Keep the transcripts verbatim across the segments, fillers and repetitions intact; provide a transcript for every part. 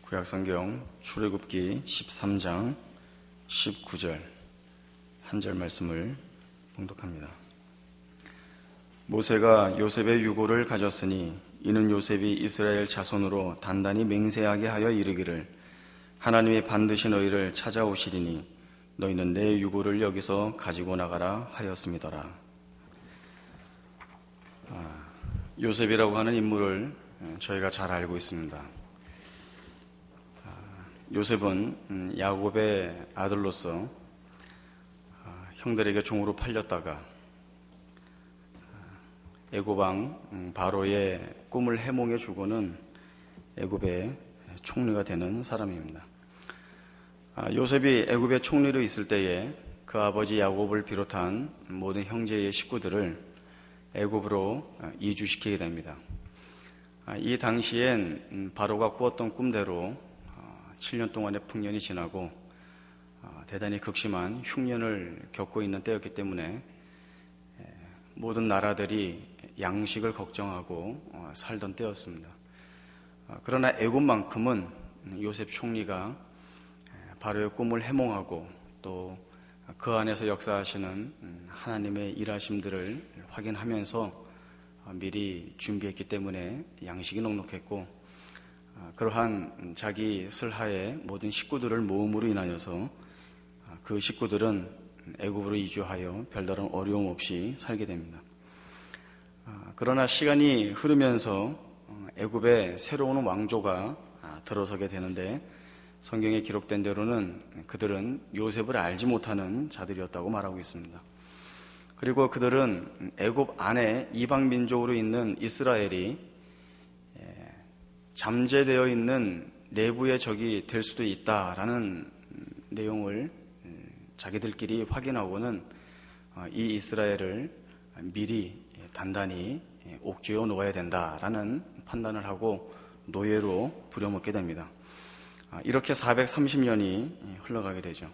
구약성경 출애굽기 십삼 장 십구 절 한 절 말씀을 봉독합니다. 모세가 요셉의 유고를 가졌으니 이는 요셉이 이스라엘 자손으로 단단히 맹세하게 하여 이르기를 하나님이 반드시 너희를 찾아오시리니 너희는 내 유고를 여기서 가지고 나가라 하였음이더라. 아, 요셉이라고 하는 인물을 저희가 잘 알고 있습니다. 아, 요셉은 야곱의 아들로서 형들에게 종으로 팔렸다가 애굽왕 바로의 꿈을 해몽해 주고는 애굽의 총리가 되는 사람입니다. 요셉이 애굽의 총리로 있을 때에 그 아버지 야곱을 비롯한 모든 형제의 식구들을 애굽으로 이주시키게 됩니다. 이 당시엔 바로가 꾸었던 꿈대로 칠 년 동안의 풍년이 지나고 대단히 극심한 흉년을 겪고 있는 때였기 때문에 모든 나라들이 양식을 걱정하고 살던 때였습니다. 그러나 애굽만큼은 요셉 총리가 바로의 꿈을 해몽하고 또 그 안에서 역사하시는 하나님의 일하심들을 확인하면서 미리 준비했기 때문에 양식이 넉넉했고, 그러한 자기 슬하의 모든 식구들을 모음으로 인하여서 그 식구들은 애굽으로 이주하여 별다른 어려움 없이 살게 됩니다. 그러나 시간이 흐르면서 애굽에 새로운 왕조가 들어서게 되는데, 성경에 기록된 대로는 그들은 요셉을 알지 못하는 자들이었다고 말하고 있습니다. 그리고 그들은 애굽 안에 이방 민족으로 있는 이스라엘이 잠재되어 있는 내부의 적이 될 수도 있다라는 내용을 자기들끼리 확인하고는 이 이스라엘을 미리 단단히 옥죄어 놓아야 된다라는 판단을 하고 노예로 부려먹게 됩니다. 이렇게 사백삼십 년이 흘러가게 되죠.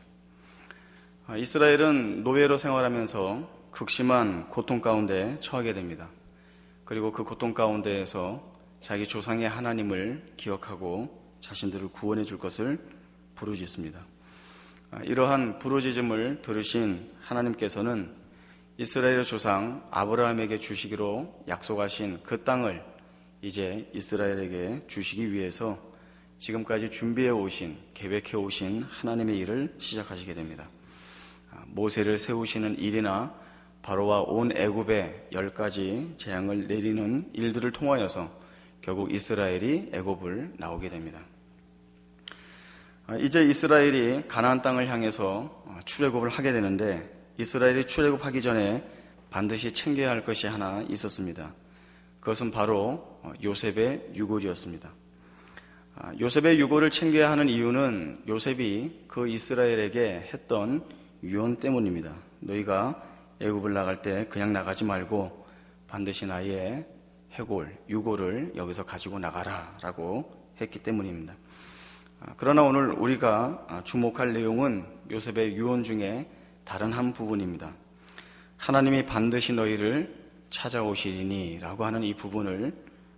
이스라엘은 노예로 생활하면서 극심한 고통 가운데 처하게 됩니다. 그리고 그 고통 가운데에서 자기 조상의 하나님을 기억하고 자신들을 구원해 줄 것을 부르짖습니다. 이러한 부르짖음을 들으신 하나님께서는 이스라엘의 조상 아브라함에게 주시기로 약속하신 그 땅을 이제 이스라엘에게 주시기 위해서 지금까지 준비해 오신, 계획해 오신 하나님의 일을 시작하시게 됩니다. 모세를 세우시는 일이나 바로와 온 애굽에 열 가지 재앙을 내리는 일들을 통하여서 결국 이스라엘이 애굽을 나오게 됩니다. 이제 이스라엘이 가나안 땅을 향해서 출애굽을 하게 되는데, 이스라엘이 출애굽하기 전에 반드시 챙겨야 할 것이 하나 있었습니다. 그것은 바로 요셉의 유골이었습니다. 요셉의 유골을 챙겨야 하는 이유는 요셉이 그 이스라엘에게 했던 유언 때문입니다. 너희가 애굽을 나갈 때 그냥 나가지 말고 반드시 나의 해골, 유골을 여기서 가지고 나가라 라고 했기 때문입니다. 그러나 오늘 우리가 주목할 내용은 요셉의 유언 중에 다른 한 부분입니다. 하나님이 반드시 너희를 찾아오시리니 라고 하는 이 부분을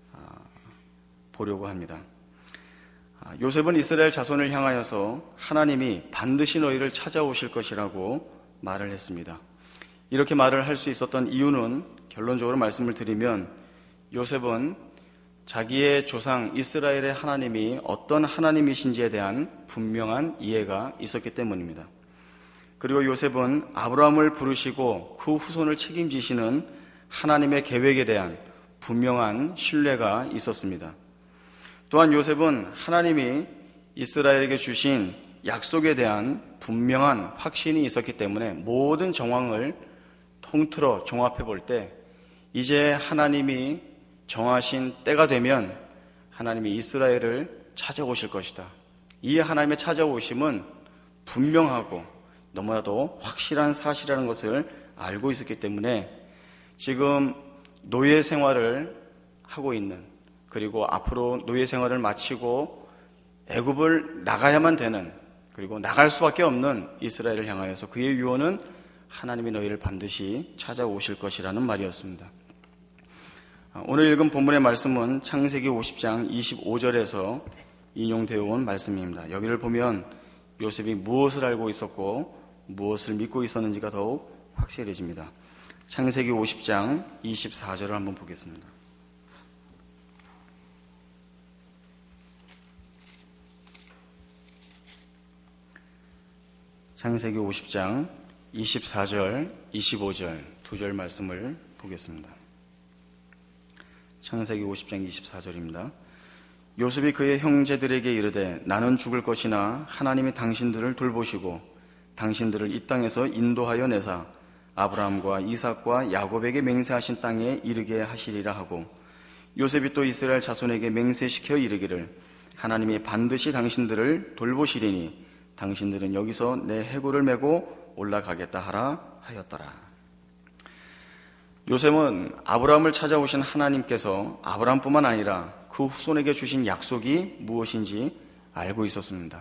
보려고 합니다. 요셉은 이스라엘 자손을 향하여서 하나님이 반드시 너희를 찾아오실 것이라고 말을 했습니다. 이렇게 말을 할 수 있었던 이유는 결론적으로 말씀을 드리면 요셉은 자기의 조상 이스라엘의 하나님이 어떤 하나님이신지에 대한 분명한 이해가 있었기 때문입니다. 그리고 요셉은 아브라함을 부르시고 그 후손을 책임지시는 하나님의 계획에 대한 분명한 신뢰가 있었습니다. 또한 요셉은 하나님이 이스라엘에게 주신 약속에 대한 분명한 확신이 있었기 때문에 모든 정황을 통틀어 종합해 볼 때 이제 하나님이 정하신 때가 되면 하나님이 이스라엘을 찾아오실 것이다. 이 하나님의 찾아오심은 분명하고 너무나도 확실한 사실이라는 것을 알고 있었기 때문에 지금 노예 생활을 하고 있는, 그리고 앞으로 노예 생활을 마치고 애굽을 나가야만 되는, 그리고 나갈 수밖에 없는 이스라엘을 향하여서 그의 유언은 하나님이 너희를 반드시 찾아오실 것이라는 말이었습니다. 오늘 읽은 본문의 말씀은 창세기 오십 장 이십오 절에서 인용되어 온 말씀입니다. 여기를 보면 요셉이 무엇을 알고 있었고 무엇을 믿고 있었는지가 더욱 확실해집니다. 창세기 오십 장 이십사 절을 한번 보겠습니다. 창세기 오십 장 이십사 절, 이십오 절 두 절 말씀을 보겠습니다. 창세기 오십 장 이십사 절입니다. 요셉이 그의 형제들에게 이르되 나는 죽을 것이나 하나님이 당신들을 돌보시고 당신들을 이 땅에서 인도하여 내사 아브라함과 이삭과 야곱에게 맹세하신 땅에 이르게 하시리라 하고, 요셉이 또 이스라엘 자손에게 맹세시켜 이르기를 하나님이 반드시 당신들을 돌보시리니 당신들은 여기서 내 해골을 메고 올라가겠다 하라 하였더라. 요셉은 아브라함을 찾아오신 하나님께서 아브라함뿐만 아니라 그 후손에게 주신 약속이 무엇인지 알고 있었습니다.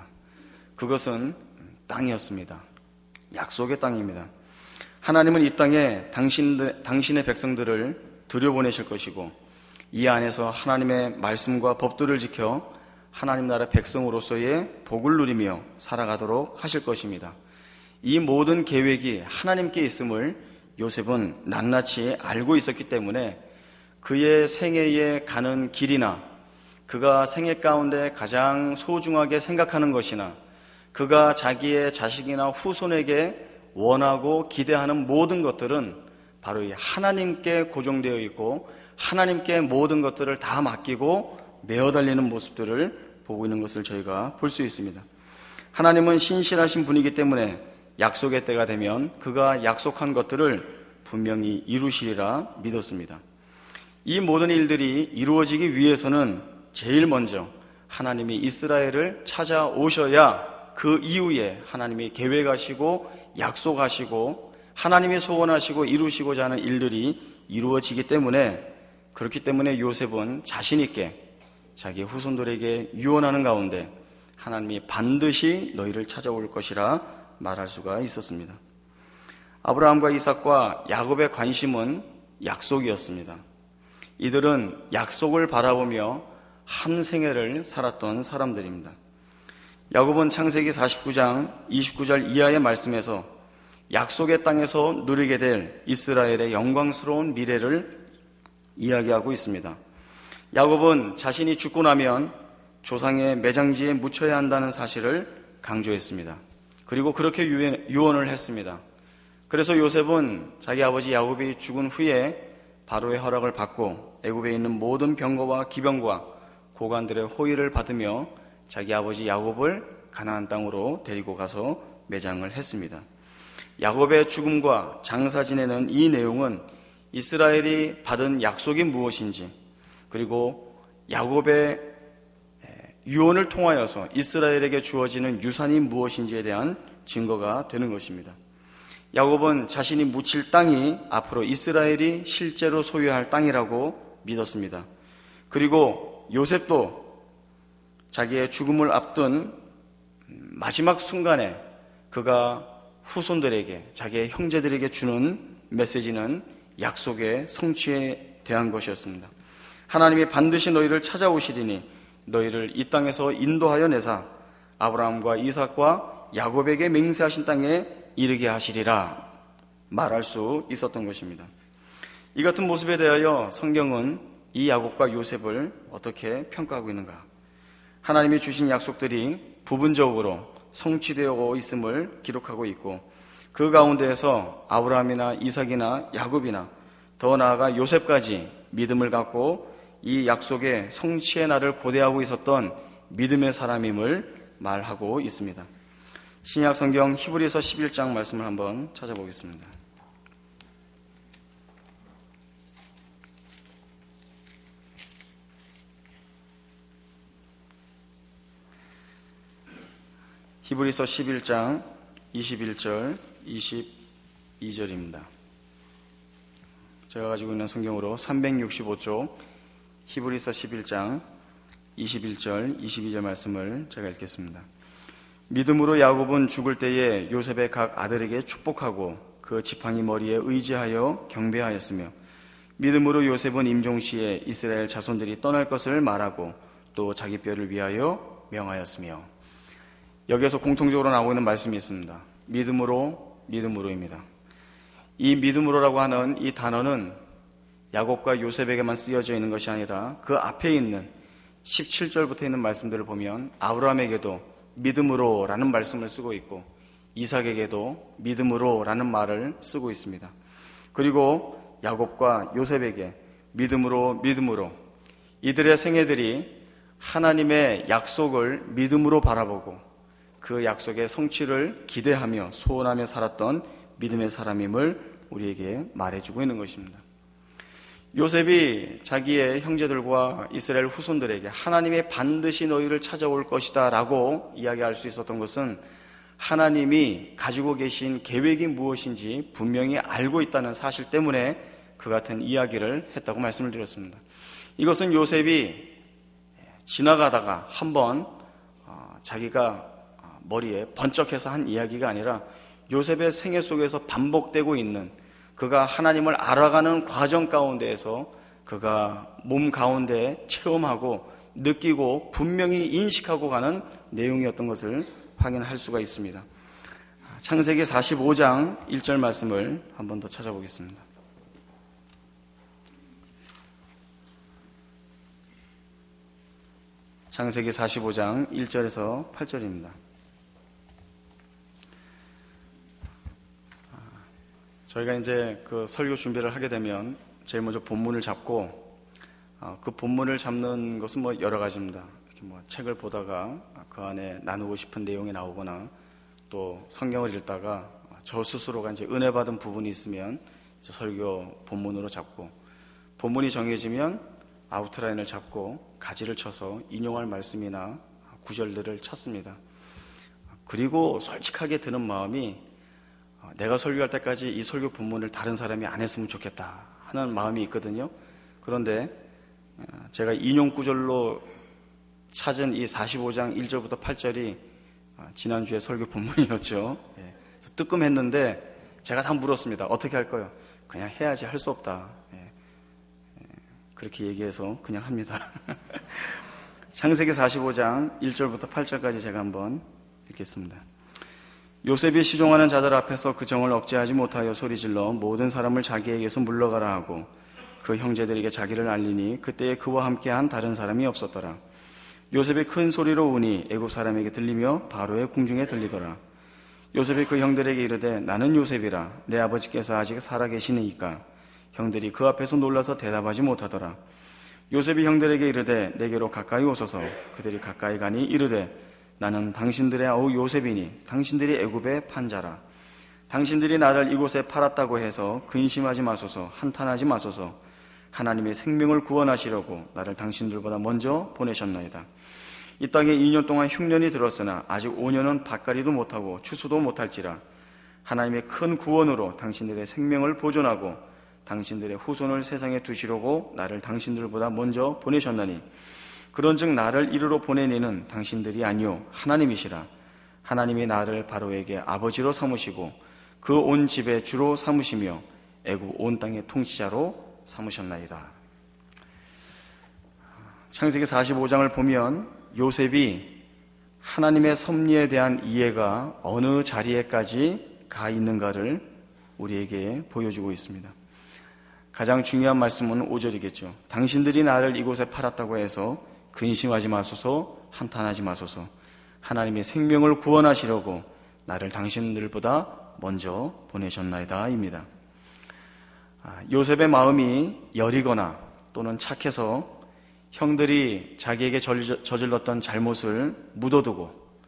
그것은 땅이었습니다. 약속의 땅입니다. 하나님은 이 땅에 당신들, 당신의 백성들을 들여보내실 것이고 이 안에서 하나님의 말씀과 법도를 지켜 하나님 나라 백성으로서의 복을 누리며 살아가도록 하실 것입니다. 이 모든 계획이 하나님께 있음을 요셉은 낱낱이 알고 있었기 때문에 그의 생애에 가는 길이나 그가 생애 가운데 가장 소중하게 생각하는 것이나 그가 자기의 자식이나 후손에게 원하고 기대하는 모든 것들은 바로 이 하나님께 고정되어 있고 하나님께 모든 것들을 다 맡기고 메어달리는 모습들을 보고 있는 것을 저희가 볼 수 있습니다. 하나님은 신실하신 분이기 때문에 약속의 때가 되면 그가 약속한 것들을 분명히 이루시리라 믿었습니다. 이 모든 일들이 이루어지기 위해서는 제일 먼저 하나님이 이스라엘을 찾아오셔야 그 이후에 하나님이 계획하시고 약속하시고 하나님이 소원하시고 이루시고자 하는 일들이 이루어지기 때문에, 그렇기 때문에 요셉은 자신 있게 자기 후손들에게 유언하는 가운데 하나님이 반드시 너희를 찾아올 것이라 말할 수가 있었습니다. 아브라함과 이삭과 야곱의 관심은 약속이었습니다. 이들은 약속을 바라보며 한 생애를 살았던 사람들입니다. 야곱은 창세기 사십구 장 이십구 절 이하의 말씀에서 약속의 땅에서 누리게 될 이스라엘의 영광스러운 미래를 이야기하고 있습니다. 야곱은 자신이 죽고 나면 조상의 매장지에 묻혀야 한다는 사실을 강조했습니다. 그리고 그렇게 유언을 했습니다. 그래서 요셉은 자기 아버지 야곱이 죽은 후에 바로의 허락을 받고 애굽에 있는 모든 병거와 기병과 고관들의 호의를 받으며 자기 아버지 야곱을 가나안 땅으로 데리고 가서 매장을 했습니다. 야곱의 죽음과 장사 지내는 이 내용은 이스라엘이 받은 약속이 무엇인지, 그리고 야곱의 유언을 통하여서 이스라엘에게 주어지는 유산이 무엇인지에 대한 증거가 되는 것입니다. 야곱은 자신이 묻힐 땅이 앞으로 이스라엘이 실제로 소유할 땅이라고 믿었습니다. 그리고 요셉도 자기의 죽음을 앞둔 마지막 순간에 그가 후손들에게, 자기의 형제들에게 주는 메시지는 약속의 성취에 대한 것이었습니다. 하나님이 반드시 너희를 찾아오시리니 너희를 이 땅에서 인도하여 내사 아브라함과 이삭과 야곱에게 맹세하신 땅에 이르게 하시리라 말할 수 있었던 것입니다. 이 같은 모습에 대하여 성경은 이 야곱과 요셉을 어떻게 평가하고 있는가? 하나님이 주신 약속들이 부분적으로 성취되어 있음을 기록하고 있고, 그 가운데에서 아브라함이나 이삭이나 야곱이나 더 나아가 요셉까지 믿음을 갖고 이 약속의 성취의 날을 고대하고 있었던 믿음의 사람임을 말하고 있습니다. 신약 성경 히브리서 십일 장 말씀을 한번 찾아보겠습니다. 히브리서 십일 장 이십일 절 이십이 절입니다. 제가 가지고 있는 성경으로 삼백육십오 쪽 히브리서 십일 장 이십일 절 이십이 절 말씀을 제가 읽겠습니다. 믿음으로 야곱은 죽을 때에 요셉의 각 아들에게 축복하고 그 지팡이 머리에 의지하여 경배하였으며, 믿음으로 요셉은 임종시에 이스라엘 자손들이 떠날 것을 말하고 또 자기 뼈를 위하여 명하였으며, 여기에서 공통적으로 나오고 있는 말씀이 있습니다. 믿음으로, 믿음으로입니다. 이 믿음으로라고 하는 이 단어는 야곱과 요셉에게만 쓰여져 있는 것이 아니라 그 앞에 있는 십칠 절부터 있는 말씀들을 보면 아브라함에게도 믿음으로 라는 말씀을 쓰고 있고 이삭에게도 믿음으로 라는 말을 쓰고 있습니다. 그리고 야곱과 요셉에게 믿음으로 믿음으로, 이들의 생애들이 하나님의 약속을 믿음으로 바라보고 그 약속의 성취를 기대하며 소원하며 살았던 믿음의 사람임을 우리에게 말해주고 있는 것입니다. 요셉이 자기의 형제들과 이스라엘 후손들에게 하나님이 반드시 너희를 찾아올 것이다 라고 이야기할 수 있었던 것은 하나님이 가지고 계신 계획이 무엇인지 분명히 알고 있다는 사실 때문에 그 같은 이야기를 했다고 말씀을 드렸습니다. 이것은 요셉이 지나가다가 한번 자기가 머리에 번쩍해서 한 이야기가 아니라 요셉의 생애 속에서 반복되고 있는, 그가 하나님을 알아가는 과정 가운데에서 그가 몸 가운데 체험하고 느끼고 분명히 인식하고 가는 내용이었던 것을 확인할 수가 있습니다. 창세기 사십오 장 일 절 말씀을 한 번 더 찾아보겠습니다. 창세기 사십오 장 일 절에서 팔 절입니다. 저희가 이제 그 설교 준비를 하게 되면 제일 먼저 본문을 잡고, 그 본문을 잡는 것은 뭐 여러 가지입니다. 이렇게 뭐 책을 보다가 그 안에 나누고 싶은 내용이 나오거나, 또 성경을 읽다가 저 스스로가 이제 은혜 받은 부분이 있으면 이제 설교 본문으로 잡고, 본문이 정해지면 아웃라인을 잡고 가지를 쳐서 인용할 말씀이나 구절들을 찾습니다. 그리고 솔직하게 드는 마음이 내가 설교할 때까지 이 설교 본문을 다른 사람이 안 했으면 좋겠다 하는 마음이 있거든요. 그런데 제가 인용 구절로 찾은 이 사십오 장 일 절부터 팔 절이 지난주에 설교 본문이었죠. 예, 뜨끔했는데 제가 다 물었습니다. 어떻게 할 거예요? 그냥 해야지, 할 수 없다. 예, 예, 그렇게 얘기해서 그냥 합니다. 창세기 사십오 장 일 절부터 팔 절까지 제가 한번 읽겠습니다. 요셉이 시종하는 자들 앞에서 그 정을 억제하지 못하여 소리질러 모든 사람을 자기에게서 물러가라 하고 그 형제들에게 자기를 알리니 그때에 그와 함께한 다른 사람이 없었더라. 요셉이 큰 소리로 우니 애굽 사람에게 들리며 바로의 궁중에 들리더라. 요셉이 그 형들에게 이르되 나는 요셉이라. 내 아버지께서 아직 살아계시니이까. 형들이 그 앞에서 놀라서 대답하지 못하더라. 요셉이 형들에게 이르되 내게로 가까이 오소서. 그들이 가까이 가니 이르되 나는 당신들의 아우 요셉이니 당신들이 애굽의 판자라. 당신들이 나를 이곳에 팔았다고 해서 근심하지 마소서, 한탄하지 마소서. 하나님의 생명을 구원하시려고 나를 당신들보다 먼저 보내셨나이다. 이 땅에 이 년 동안 흉년이 들었으나 아직 오 년은 밭갈이도 못하고 추수도 못할지라. 하나님의 큰 구원으로 당신들의 생명을 보존하고 당신들의 후손을 세상에 두시려고 나를 당신들보다 먼저 보내셨나니 그런즉 나를 이르러 보내니는 당신들이 아니요 하나님이시라. 하나님이 나를 바로에게 아버지로 삼으시고 그 온 집의 주로 삼으시며 애굽 온 땅의 통치자로 삼으셨나이다. 창세기 사십오 장을 보면 요셉이 하나님의 섭리에 대한 이해가 어느 자리에까지 가 있는가를 우리에게 보여주고 있습니다. 가장 중요한 말씀은 오 절이겠죠. 당신들이 나를 이곳에 팔았다고 해서 근심하지 마소서, 한탄하지 마소서. 하나님의 생명을 구원하시려고 나를 당신들보다 먼저 보내셨나이다 입니다. 요셉의 마음이 여리거나 또는 착해서 형들이 자기에게 저질렀던 잘못을 묻어두고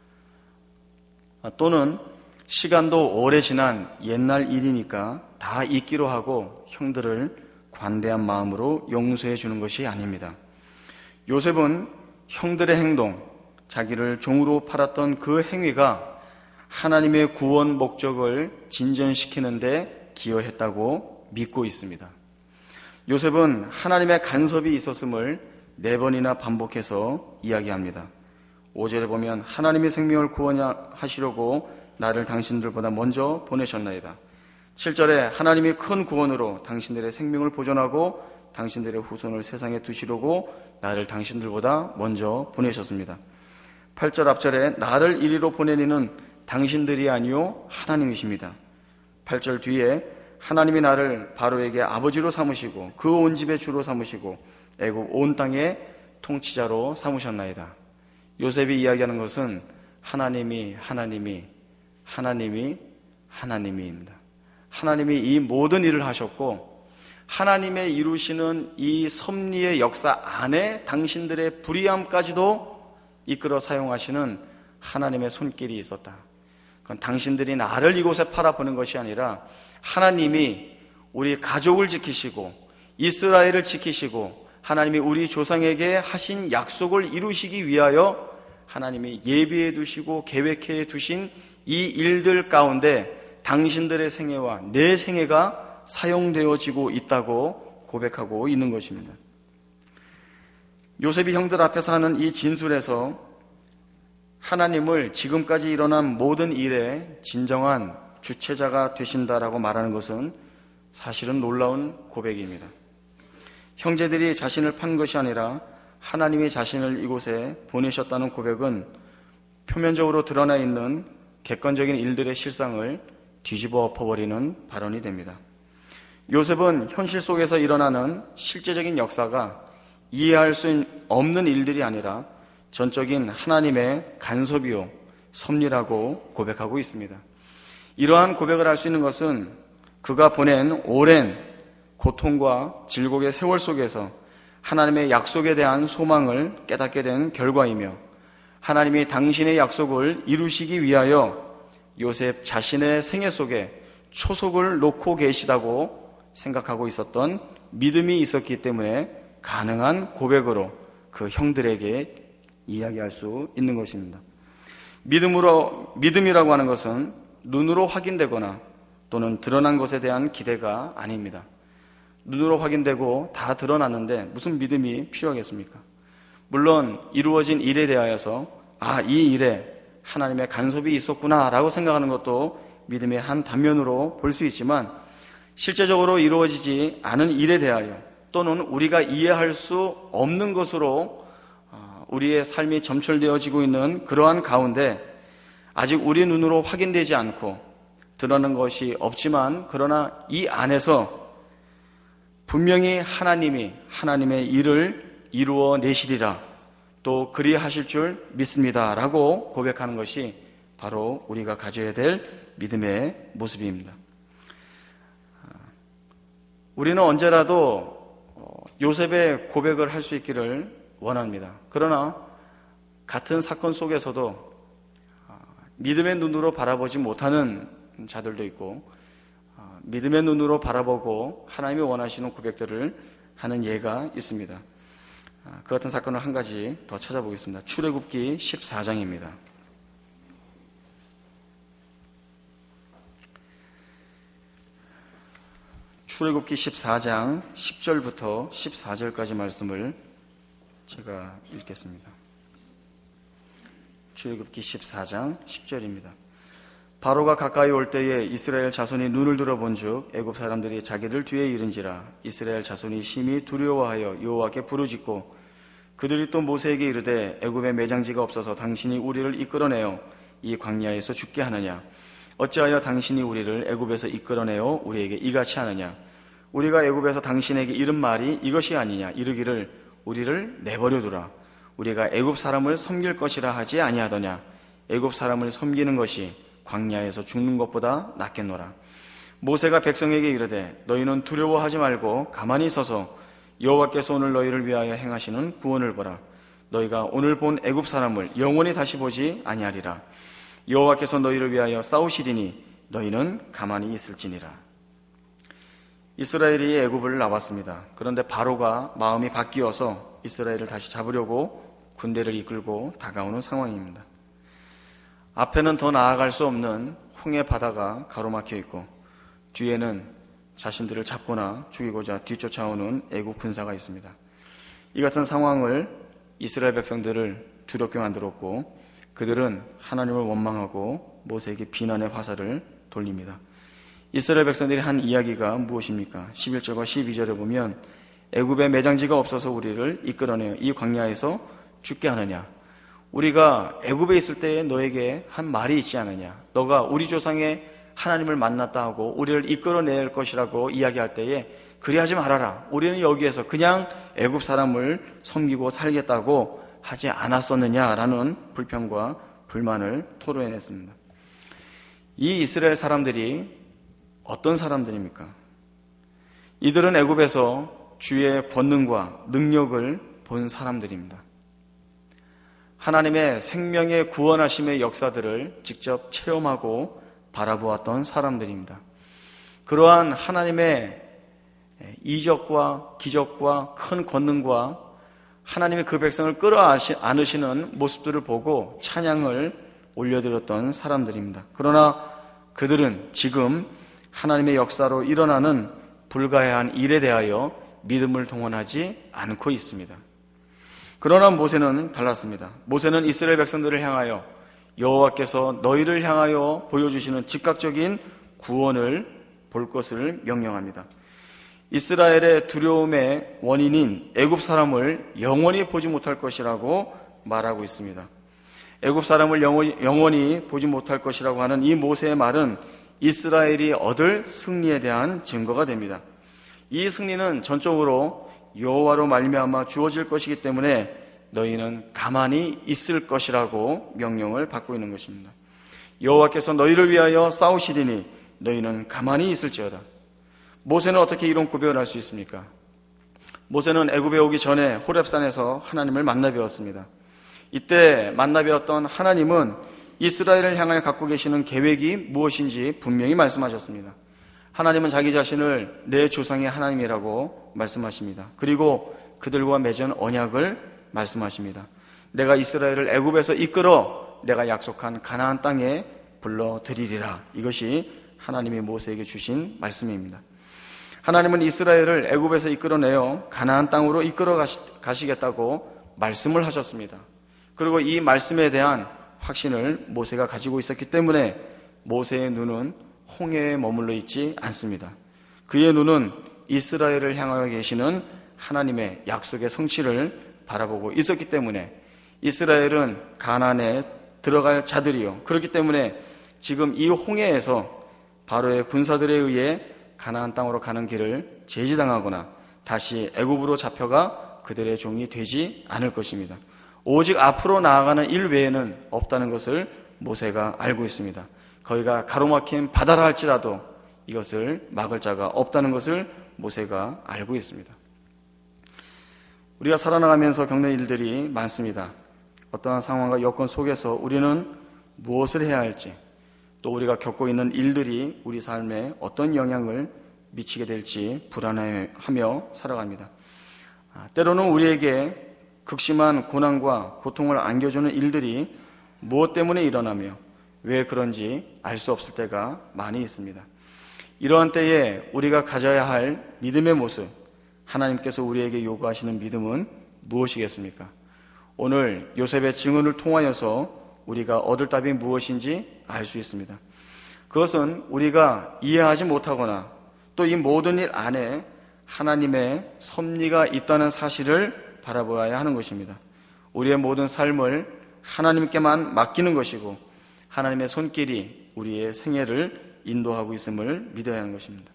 또는 시간도 오래 지난 옛날 일이니까 다 잊기로 하고 형들을 관대한 마음으로 용서해 주는 것이 아닙니다. 요셉은 형들의 행동, 자기를 종으로 팔았던 그 행위가 하나님의 구원 목적을 진전시키는 데 기여했다고 믿고 있습니다. 요셉은 하나님의 간섭이 있었음을 네 번이나 반복해서 이야기합니다. 오 절에 보면 하나님의 생명을 구원하시려고 나를 당신들보다 먼저 보내셨나이다. 칠 절에 하나님이 큰 구원으로 당신들의 생명을 보존하고 당신들의 후손을 세상에 두시려고 나를 당신들보다 먼저 보내셨습니다. 팔 절 앞절에 나를 이리로 보내니는 당신들이 아니요 하나님이십니다. 팔 절 뒤에 하나님이 나를 바로에게 아버지로 삼으시고 그 온 집의 주로 삼으시고 애굽 온 땅의 통치자로 삼으셨나이다. 요셉이 이야기하는 것은 하나님이 하나님이 하나님이 하나님이입니다. 하나님이 이 모든 일을 하셨고 하나님의 이루시는 이 섭리의 역사 안에 당신들의 불의함까지도 이끌어 사용하시는 하나님의 손길이 있었다. 그건 당신들이 나를 이곳에 팔아보는 것이 아니라 하나님이 우리 가족을 지키시고 이스라엘을 지키시고 하나님이 우리 조상에게 하신 약속을 이루시기 위하여 하나님이 예비해 두시고 계획해 두신 이 일들 가운데 당신들의 생애와 내 생애가 사용되어지고 있다고 고백하고 있는 것입니다. 요셉이 형들 앞에서 하는 이 진술에서 하나님을 지금까지 일어난 모든 일의 진정한 주체자가 되신다라고 말하는 것은 사실은 놀라운 고백입니다. 형제들이 자신을 판 것이 아니라 하나님이 자신을 이곳에 보내셨다는 고백은 표면적으로 드러나 있는 객관적인 일들의 실상을 뒤집어 엎어버리는 발언이 됩니다. 요셉은 현실 속에서 일어나는 실제적인 역사가 이해할 수 없는 일들이 아니라 전적인 하나님의 간섭이요 섭리라고 고백하고 있습니다. 이러한 고백을 할 수 있는 것은 그가 보낸 오랜 고통과 질곡의 세월 속에서 하나님의 약속에 대한 소망을 깨닫게 된 결과이며 하나님이 당신의 약속을 이루시기 위하여 요셉 자신의 생애 속에 초석을 놓고 계시다고 생각하고 있었던 믿음이 있었기 때문에 가능한 고백으로 그 형들에게 이야기할 수 있는 것입니다. 믿음으로, 믿음이라고 하는 것은 눈으로 확인되거나 또는 드러난 것에 대한 기대가 아닙니다. 눈으로 확인되고 다 드러났는데 무슨 믿음이 필요하겠습니까? 물론 이루어진 일에 대하여서 아, 이 일에 하나님의 간섭이 있었구나 라고 생각하는 것도 믿음의 한 단면으로 볼 수 있지만 실제적으로 이루어지지 않은 일에 대하여 또는 우리가 이해할 수 없는 것으로 우리의 삶이 점철되어지고 있는 그러한 가운데 아직 우리 눈으로 확인되지 않고 드러나는 것이 없지만 그러나 이 안에서 분명히 하나님이 하나님의 일을 이루어 내시리라 또 그리하실 줄 믿습니다 라고 고백하는 것이 바로 우리가 가져야 될 믿음의 모습입니다. 우리는 언제라도 요셉의 고백을 할 수 있기를 원합니다. 그러나 같은 사건 속에서도 믿음의 눈으로 바라보지 못하는 자들도 있고 믿음의 눈으로 바라보고 하나님이 원하시는 고백들을 하는 예가 있습니다. 그 같은 사건을 한 가지 더 찾아보겠습니다. 출애굽기 십사 장입니다. 출애굽기 십사 장 십 절부터 십사 절까지 말씀을 제가 읽겠습니다. 출애굽기 십사 장 십 절입니다. 바로가 가까이 올 때에 이스라엘 자손이 눈을 들어본즉 애굽 사람들이 자기들 뒤에 이른지라 이스라엘 자손이 심히 두려워하여 여호와께 부르짖고 그들이 또 모세에게 이르되 애굽에 매장지가 없어서 당신이 우리를 이끌어내어 이 광야에서 죽게 하느냐 어찌하여 당신이 우리를 애굽에서 이끌어내어 우리에게 이같이 하느냐 우리가 애굽에서 당신에게 이른 말이 이것이 아니냐 이르기를 우리를 내버려 두라 우리가 애굽 사람을 섬길 것이라 하지 아니하더냐 애굽 사람을 섬기는 것이 광야에서 죽는 것보다 낫겠노라. 모세가 백성에게 이르되 너희는 두려워하지 말고 가만히 서서 여호와께서 오늘 너희를 위하여 행하시는 구원을 보라. 너희가 오늘 본 애굽 사람을 영원히 다시 보지 아니하리라. 여호와께서 너희를 위하여 싸우시리니 너희는 가만히 있을지니라. 이스라엘이 애굽을 나왔습니다. 그런데 바로가 마음이 바뀌어서 이스라엘을 다시 잡으려고 군대를 이끌고 다가오는 상황입니다. 앞에는 더 나아갈 수 없는 홍해 바다가 가로막혀 있고 뒤에는 자신들을 잡거나 죽이고자 뒤쫓아오는 애국 군사가 있습니다. 이 같은 상황을 이스라엘 백성들을 두렵게 만들었고 그들은 하나님을 원망하고 모세에게 비난의 화살을 돌립니다. 이스라엘 백성들이 한 이야기가 무엇입니까? 십일 절과 십이 절에 보면 애굽에 매장지가 없어서 우리를 이끌어내어 이 광야에서 죽게 하느냐 우리가 애굽에 있을 때에 너에게 한 말이 있지 않느냐, 너가 우리 조상의 하나님을 만났다 하고 우리를 이끌어낼 것이라고 이야기할 때에 그리하지 말아라, 우리는 여기에서 그냥 애굽 사람을 섬기고 살겠다고 하지 않았었느냐라는 불평과 불만을 토로해냈습니다. 이 이스라엘 사람들이 어떤 사람들입니까? 이들은 애굽에서 주의 권능과 능력을 본 사람들입니다. 하나님의 생명의 구원하심의 역사들을 직접 체험하고 바라보았던 사람들입니다. 그러한 하나님의 이적과 기적과 큰 권능과 하나님의 그 백성을 끌어안으시는 모습들을 보고 찬양을 올려드렸던 사람들입니다. 그러나 그들은 지금 하나님의 역사로 일어나는 불가해한 일에 대하여 믿음을 동원하지 않고 있습니다. 그러나 모세는 달랐습니다. 모세는 이스라엘 백성들을 향하여 여호와께서 너희를 향하여 보여주시는 즉각적인 구원을 볼 것을 명령합니다. 이스라엘의 두려움의 원인인 애굽 사람을 영원히 보지 못할 것이라고 말하고 있습니다. 애굽 사람을 영원히, 영원히 보지 못할 것이라고 하는 이 모세의 말은 이스라엘이 얻을 승리에 대한 증거가 됩니다. 이 승리는 전적으로 여호와로 말미암아 주어질 것이기 때문에 너희는 가만히 있을 것이라고 명령을 받고 있는 것입니다. 여호와께서 너희를 위하여 싸우시리니 너희는 가만히 있을지어다. 모세는 어떻게 이런 고백을 할 수 있습니까? 모세는 애굽에 오기 전에 호렙산에서 하나님을 만나 뵈었습니다. 이때 만나 뵈었던 하나님은 이스라엘을 향하여 갖고 계시는 계획이 무엇인지 분명히 말씀하셨습니다. 하나님은 자기 자신을 내 조상의 하나님이라고 말씀하십니다. 그리고 그들과 맺은 언약을 말씀하십니다. 내가 이스라엘을 애굽에서 이끌어 내가 약속한 가나안 땅에 불러들이리라. 이것이 하나님이 모세에게 주신 말씀입니다. 하나님은 이스라엘을 애굽에서 이끌어내어 가나안 땅으로 이끌어 가시겠다고 말씀을 하셨습니다. 그리고 이 말씀에 대한 확신을 모세가 가지고 있었기 때문에 모세의 눈은 홍해에 머물러 있지 않습니다. 그의 눈은 이스라엘을 향하여 계시는 하나님의 약속의 성취를 바라보고 있었기 때문에 이스라엘은 가나안에 들어갈 자들이요, 그렇기 때문에 지금 이 홍해에서 바로의 군사들에 의해 가나안 땅으로 가는 길을 제지당하거나 다시 애굽으로 잡혀가 그들의 종이 되지 않을 것입니다. 오직 앞으로 나아가는 일 외에는 없다는 것을 모세가 알고 있습니다. 거기가 가로막힌 바다라 할지라도 이것을 막을 자가 없다는 것을 모세가 알고 있습니다. 우리가 살아나가면서 겪는 일들이 많습니다. 어떠한 상황과 여건 속에서 우리는 무엇을 해야 할지, 또 우리가 겪고 있는 일들이 우리 삶에 어떤 영향을 미치게 될지 불안해하며 살아갑니다. 때로는 우리에게 극심한 고난과 고통을 안겨주는 일들이 무엇 때문에 일어나며 왜 그런지 알 수 없을 때가 많이 있습니다. 이러한 때에 우리가 가져야 할 믿음의 모습, 하나님께서 우리에게 요구하시는 믿음은 무엇이겠습니까? 오늘 요셉의 증언을 통하여서 우리가 얻을 답이 무엇인지 알 수 있습니다. 그것은 우리가 이해하지 못하거나 또 이 모든 일 안에 하나님의 섭리가 있다는 사실을 바라보아야 하는 것입니다. 우리의 모든 삶을 하나님께만 맡기는 것이고 하나님의 손길이 우리의 생애를 인도하고 있음을 믿어야 하는 것입니다.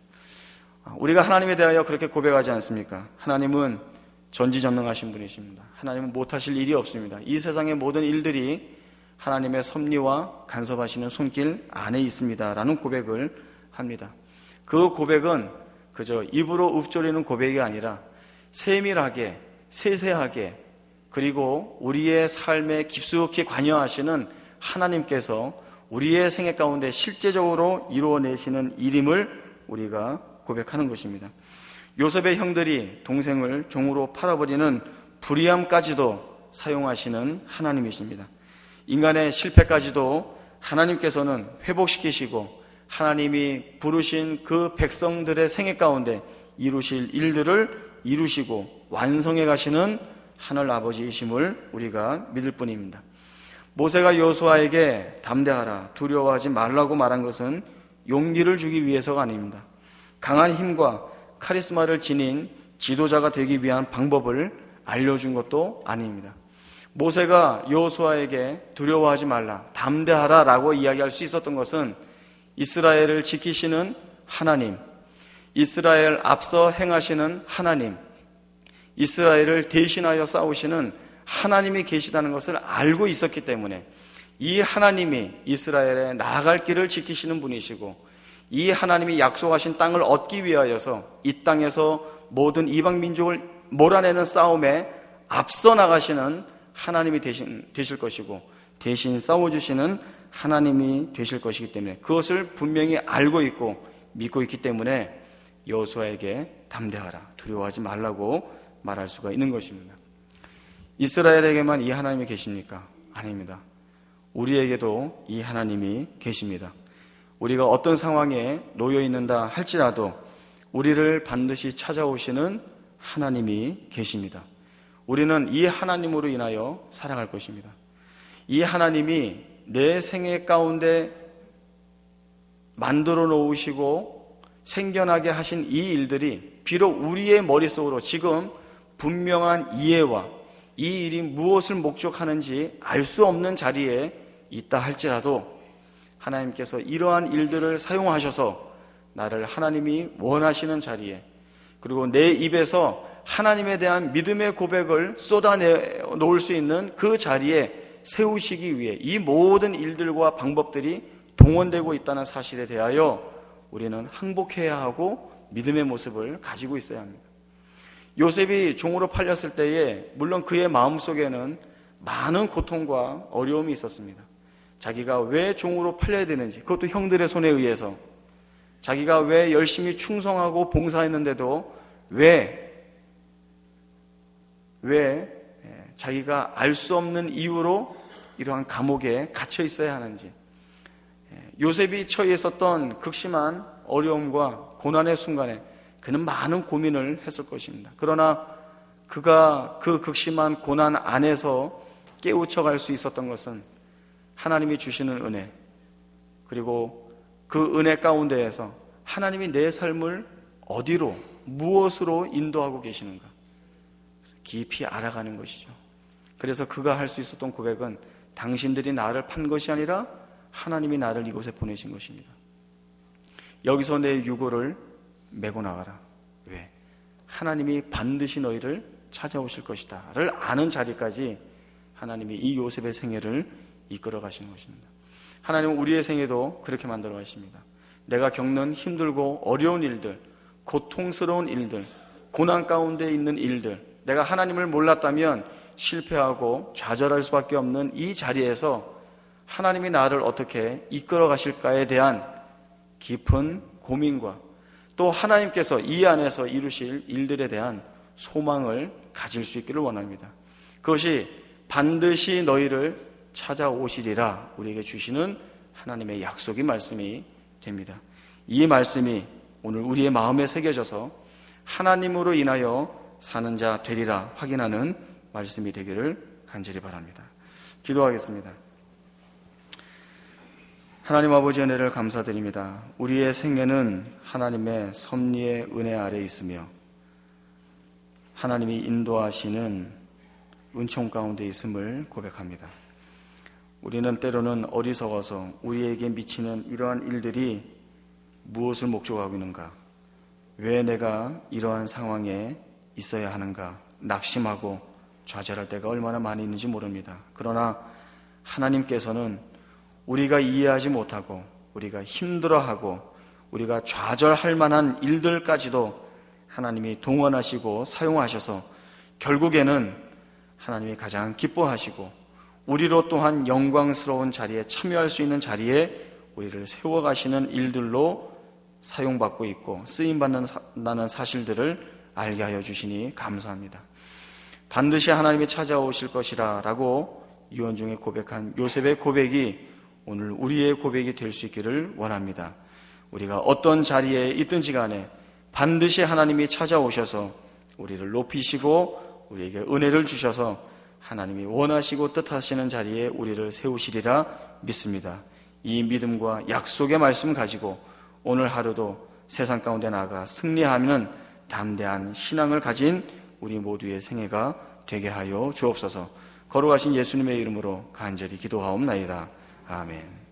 우리가 하나님에 대하여 그렇게 고백하지 않습니까? 하나님은 전지전능하신 분이십니다. 하나님은 못하실 일이 없습니다. 이 세상의 모든 일들이 하나님의 섭리와 간섭하시는 손길 안에 있습니다 라는 고백을 합니다. 그 고백은 그저 입으로 읊조리는 고백이 아니라 세밀하게 세세하게 그리고 우리의 삶에 깊숙이 관여하시는 하나님께서 우리의 생애 가운데 실제적으로 이루어내시는 일임을 우리가 고백하는 것입니다. 요셉의 형들이 동생을 종으로 팔아버리는 불의함까지도 사용하시는 하나님이십니다. 인간의 실패까지도 하나님께서는 회복시키시고 하나님이 부르신 그 백성들의 생애 가운데 이루실 일들을 이루시고 완성해 가시는 하늘 아버지이심을 우리가 믿을 뿐입니다. 모세가 여호수아에게 담대하라, 두려워하지 말라고 말한 것은 용기를 주기 위해서가 아닙니다. 강한 힘과 카리스마를 지닌 지도자가 되기 위한 방법을 알려준 것도 아닙니다. 모세가 여호수아에게 두려워하지 말라, 담대하라 라고 이야기할 수 있었던 것은 이스라엘을 지키시는 하나님, 이스라엘 앞서 행하시는 하나님, 이스라엘을 대신하여 싸우시는 하나님이 계시다는 것을 알고 있었기 때문에 이 하나님이 이스라엘의 나아갈 길을 지키시는 분이시고 이 하나님이 약속하신 땅을 얻기 위하여서 이 땅에서 모든 이방 민족을 몰아내는 싸움에 앞서 나가시는 하나님이 되신, 되실 것이고 대신 싸워주시는 하나님이 되실 것이기 때문에 그것을 분명히 알고 있고 믿고 있기 때문에 여호수아에게 담대하라, 두려워하지 말라고 말할 수가 있는 것입니다. 이스라엘에게만 이 하나님이 계십니까? 아닙니다. 우리에게도 이 하나님이 계십니다. 우리가 어떤 상황에 놓여 있는다 할지라도 우리를 반드시 찾아오시는 하나님이 계십니다. 우리는 이 하나님으로 인하여 살아갈 것입니다. 이 하나님이 내 생애 가운데 만들어 놓으시고 생겨나게 하신 이 일들이 비록 우리의 머릿속으로 지금 분명한 이해와 이 일이 무엇을 목적하는지 알 수 없는 자리에 있다 할지라도 하나님께서 이러한 일들을 사용하셔서 나를 하나님이 원하시는 자리에, 그리고 내 입에서 하나님에 대한 믿음의 고백을 쏟아내 놓을 수 있는 그 자리에 세우시기 위해 이 모든 일들과 방법들이 동원되고 있다는 사실에 대하여 우리는 항복해야 하고 믿음의 모습을 가지고 있어야 합니다. 요셉이 종으로 팔렸을 때에 물론 그의 마음속에는 많은 고통과 어려움이 있었습니다. 자기가 왜 종으로 팔려야 되는지, 그것도 형들의 손에 의해서, 자기가 왜 열심히 충성하고 봉사했는데도 왜 왜 자기가 알 수 없는 이유로 이러한 감옥에 갇혀 있어야 하는지, 요셉이 처해 있었던 극심한 어려움과 고난의 순간에 그는 많은 고민을 했을 것입니다. 그러나 그가 그 극심한 고난 안에서 깨우쳐갈 수 있었던 것은 하나님이 주시는 은혜, 그리고 그 은혜 가운데에서 하나님이 내 삶을 어디로, 무엇으로 인도하고 계시는가 깊이 알아가는 것이죠. 그래서 그가 할 수 있었던 고백은 당신들이 나를 판 것이 아니라 하나님이 나를 이곳에 보내신 것입니다. 여기서 내 유고를 메고 나가라. 왜? 하나님이 반드시 너희를 찾아오실 것이다 를 아는 자리까지 하나님이 이 요셉의 생애를 이끌어 가시는 것입니다. 하나님은 우리의 생애도 그렇게 만들어 가십니다. 내가 겪는 힘들고 어려운 일들, 고통스러운 일들, 고난 가운데 있는 일들, 내가 하나님을 몰랐다면 실패하고 좌절할 수밖에 없는 이 자리에서 하나님이 나를 어떻게 이끌어 가실까에 대한 깊은 고민과 또 하나님께서 이 안에서 이루실 일들에 대한 소망을 가질 수 있기를 원합니다. 그것이 반드시 너희를 찾아오시리라 우리에게 주시는 하나님의 약속의 말씀이 됩니다. 이 말씀이 오늘 우리의 마음에 새겨져서 하나님으로 인하여 사는 자 되리라 확인하는 말씀이 되기를 간절히 바랍니다. 기도하겠습니다. 하나님 아버지 은혜를 감사드립니다. 우리의 생애는 하나님의 섭리의 은혜 아래 있으며 하나님이 인도하시는 은총 가운데 있음을 고백합니다. 우리는 때로는 어리석어서 우리에게 미치는 이러한 일들이 무엇을 목적하고 있는가, 왜 내가 이러한 상황에 있어야 하는가 낙심하고 좌절할 때가 얼마나 많이 있는지 모릅니다. 그러나 하나님께서는 우리가 이해하지 못하고 우리가 힘들어하고 우리가 좌절할 만한 일들까지도 하나님이 동원하시고 사용하셔서 결국에는 하나님이 가장 기뻐하시고 우리로 또한 영광스러운 자리에 참여할 수 있는 자리에 우리를 세워가시는 일들로 사용받고 있고 쓰임받는다는 사실들을 알게 하여 주시니 감사합니다. 반드시 하나님이 찾아오실 것이라 라고 유언 중에 고백한 요셉의 고백이 오늘 우리의 고백이 될 수 있기를 원합니다. 우리가 어떤 자리에 있든지 간에 반드시 하나님이 찾아오셔서 우리를 높이시고 우리에게 은혜를 주셔서 하나님이 원하시고 뜻하시는 자리에 우리를 세우시리라 믿습니다. 이 믿음과 약속의 말씀 가지고 오늘 하루도 세상 가운데 나아가 승리하는 담대한 신앙을 가진 우리 모두의 생애가 되게 하여 주옵소서. 거룩하신 예수님의 이름으로 간절히 기도하옵나이다. 아멘.